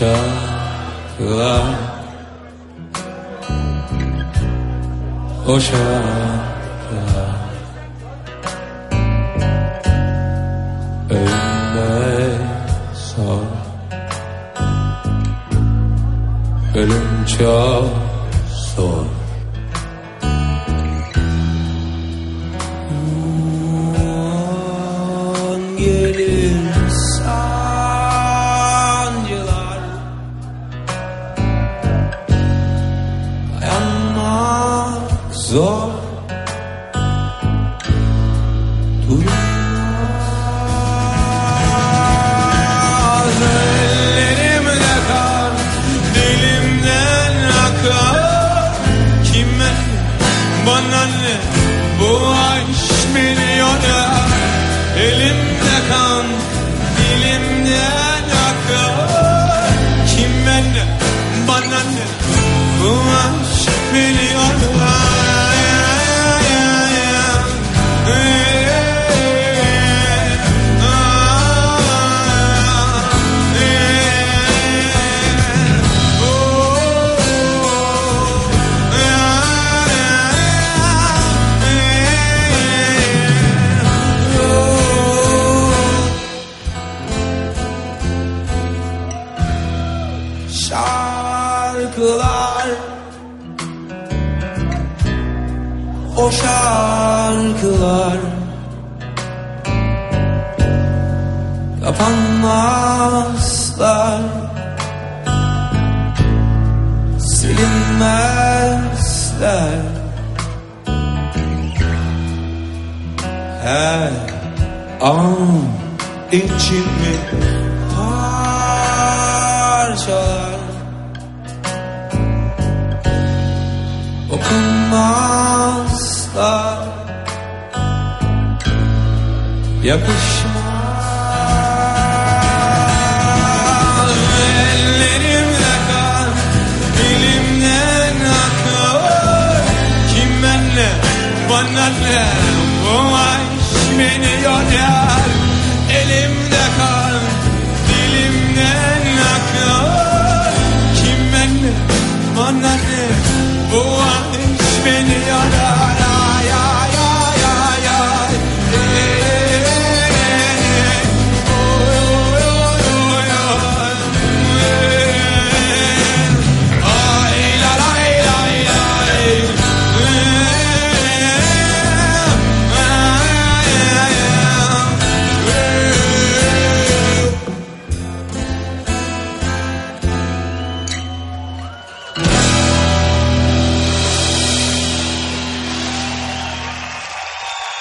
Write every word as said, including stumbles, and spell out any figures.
şarkılar, o şarkılar ölmek zor, ölüm çok zor. Gelir sancılar, dayanmak zor. Durmaz ellerimde kar, dilimden akar. Kime, bana ne, bu aşk beni yorar. Elimde kan, dilimden akar. Kime ne, bana ne, bu aşk beni yorar. Şarkılar, o şarkılar kapanmazlar, silinmezler. Her an içimi parçalar, okunmazlar, yapışmaz. Ellerimde kar, dilimden akar. Kime ne, bana ne,